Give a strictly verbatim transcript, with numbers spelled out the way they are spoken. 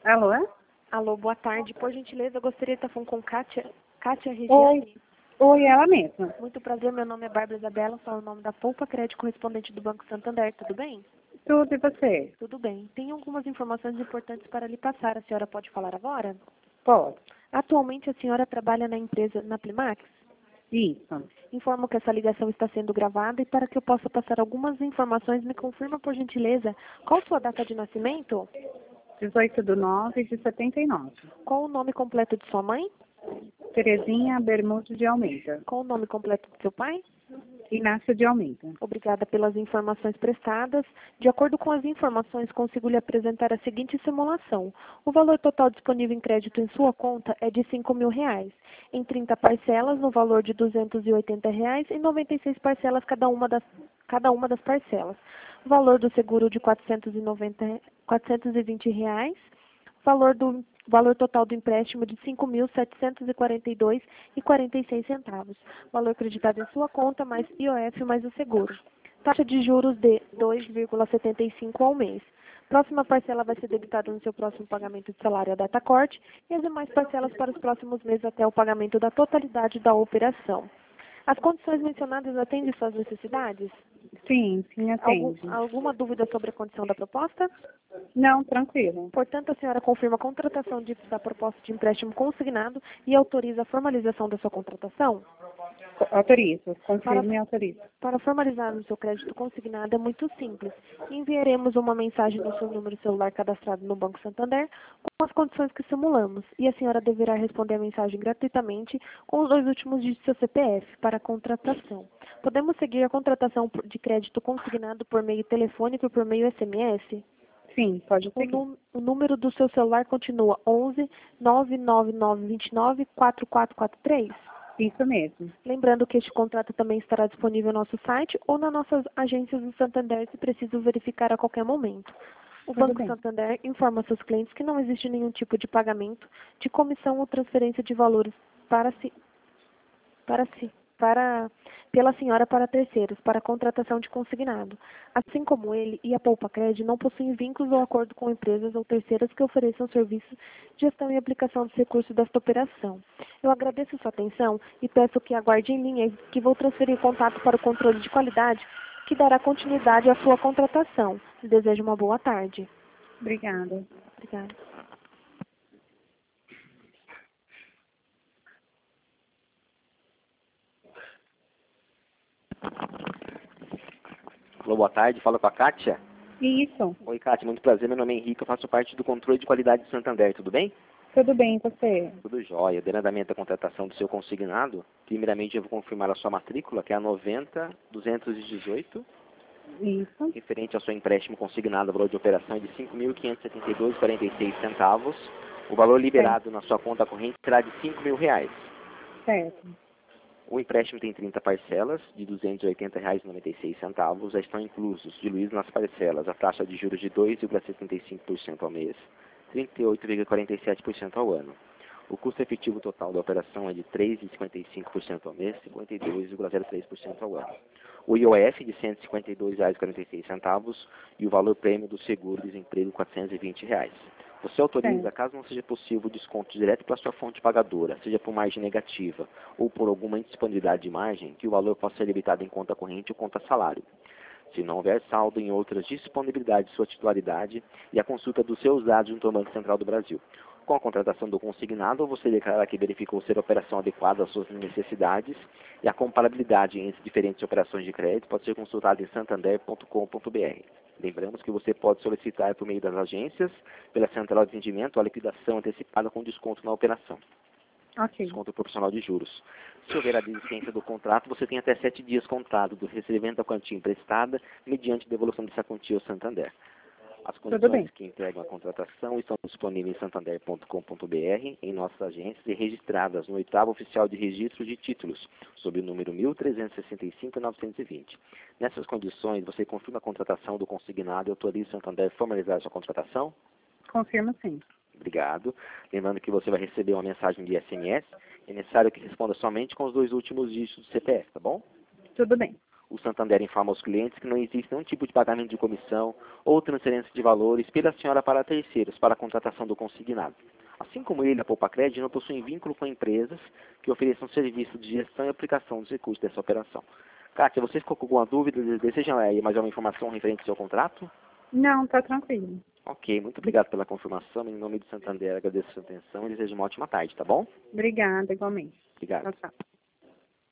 Alô? É? Alô, boa tarde. Por gentileza, eu gostaria de estar falando com Kátia, Kátia Oi. Regiane. Oi, ela mesma. Muito prazer, meu nome é Bárbara Isabela, falo o nome da Poupa Crédito, correspondente do Banco Santander, tudo bem? Tudo e você? Tudo bem. Tenho algumas informações importantes para lhe passar. A senhora pode falar agora? Pode. Atualmente, a senhora trabalha na empresa, na Plimax? Isso. Informo que essa ligação está sendo gravada e para que eu possa passar algumas informações, me confirma, por gentileza, qual sua data de nascimento? dezoito de nove de setenta e nove. Qual o nome completo de sua mãe? Terezinha Bermude de Almeida. Qual o nome completo de seu pai? Inácio de Almeida. Obrigada pelas informações prestadas. De acordo com as informações, consigo lhe apresentar a seguinte simulação. O valor total disponível em crédito em sua conta é de cinco mil reais, em trinta parcelas, no valor de duzentos e oitenta reais, e noventa e seis parcelas cada uma das, cada uma das parcelas. Valor do seguro de quatrocentos e noventa, quatrocentos e vinte reais. Valor do valor total do empréstimo de cinco mil setecentos e quarenta e dois reais e quarenta e seis centavos. Valor acreditado em sua conta mais I O F mais o seguro. Taxa de juros de dois vírgula setenta e cinco ao mês. Próxima parcela vai ser debitada no seu próximo pagamento de salário à data corte e as demais parcelas para os próximos meses até o pagamento da totalidade da operação. As condições mencionadas atendem suas necessidades? Sim, sim, Algum, atende. alguma dúvida sobre a condição da proposta? Não, tranquilo. Portanto, a senhora confirma a contratação de, da proposta de empréstimo consignado e autoriza a formalização da sua contratação? Autorizo. Para, Confirme e autorizo. para formalizar o seu crédito consignado é muito simples. Enviaremos uma mensagem no seu número celular cadastrado no Banco Santander com as condições que simulamos e a senhora deverá responder a mensagem gratuitamente com os dois últimos dígitos do seu C P F para a contratação. Podemos seguir a contratação de crédito consignado por meio telefônico e por meio S M S? Sim, pode O, seguir. num, o número do seu celular continua onze, nove nove nove, dois nove, quatro quatro quatro três? Isso mesmo. Lembrando que este contrato também estará disponível no nosso site ou nas nossas agências do Santander, se preciso verificar a qualquer momento. O Tudo Banco bem. Santander informa seus clientes que não existe nenhum tipo de pagamento, de comissão ou transferência de valores para si, para si, para, pela senhora para terceiros, para a contratação de consignado. Assim como ele e a Poupa Crédito não possuem vínculos ou acordo com empresas ou terceiras que ofereçam serviços de gestão e aplicação dos recursos desta operação. Eu agradeço sua atenção e peço que aguarde em linha que vou transferir o contato para o controle de qualidade que dará continuidade à sua contratação. Desejo uma boa tarde. Obrigada. Obrigada. Alô, boa tarde, fala com a Kátia. Isso. Oi, Kátia, muito prazer, meu nome é Henrique, eu faço parte do controle de qualidade do Santander, tudo bem? Tudo bem, e você? Tudo jóia. Dando andamento à contratação do seu consignado, primeiramente eu vou confirmar a sua matrícula, que é a noventa duzentos e dezoito, Isso. referente ao seu empréstimo consignado, o valor de operação é de cinco mil quinhentos e setenta e dois reais e quarenta e seis centavos. O valor liberado na sua conta corrente será de cinco mil reais. Certo. O empréstimo tem trinta parcelas de duzentos e oitenta reais e noventa e seis centavos. Já estão inclusos, diluídos nas parcelas, a taxa de juros de dois vírgula setenta e cinco por cento ao mês, trinta e oito vírgula quarenta e sete por cento ao ano. O custo efetivo total da operação é de três vírgula cinquenta e cinco por cento ao mês, cinquenta e dois vírgula zero três por cento ao ano. O I O F de cento e cinquenta e dois reais e quarenta e seis centavos e o valor prêmio do seguro-desemprego quatrocentos e vinte reais. Você autoriza, caso não seja possível, o desconto direto para sua fonte pagadora, seja por margem negativa ou por alguma indisponibilidade de margem, que o valor possa ser debitado em conta corrente ou conta salário. Se não houver saldo em outras disponibilidades de sua titularidade e a consulta dos seus dados junto ao Banco Central do Brasil. Com a contratação do consignado, você declara que verificou ser a operação adequada às suas necessidades e a comparabilidade entre diferentes operações de crédito pode ser consultada em santander ponto com ponto br. Lembramos que você pode solicitar por meio das agências, pela central de atendimento, a liquidação antecipada com desconto na operação. Ok. Desconto proporcional de juros. Se houver a desistência do contrato, você tem até sete dias contado do recebimento da quantia emprestada, mediante devolução dessa quantia ao Santander. As condições que integram a contratação estão disponíveis em santander ponto com ponto br, em nossas agências e registradas no oitavo oficial de registro de títulos, sob o número mil trezentos e sessenta e cinco ponto novecentos e vinte. Nessas condições, você confirma a contratação do consignado e autoriza o Santander a formalizar a sua contratação? Confirmo sim. Obrigado. Lembrando que você vai receber uma mensagem de S M S. É necessário que responda somente com os dois últimos dígitos do C P F, tá bom? Tudo bem. O Santander informa aos clientes que não existe nenhum tipo de pagamento de comissão ou transferência de valores pela senhora para terceiros para a contratação do consignado. Assim como ele, a Poupacred não possui vínculo com empresas que ofereçam serviço de gestão e aplicação dos recursos dessa operação. Kátia, você ficou com alguma dúvida? Deseja aí mais alguma informação referente ao seu contrato? Não, tá tranquilo. Ok, muito obrigado pela confirmação. Em nome do Santander, agradeço a sua atenção e desejo uma ótima tarde, tá bom? Obrigada, igualmente. Obrigado. Tchau, tchau.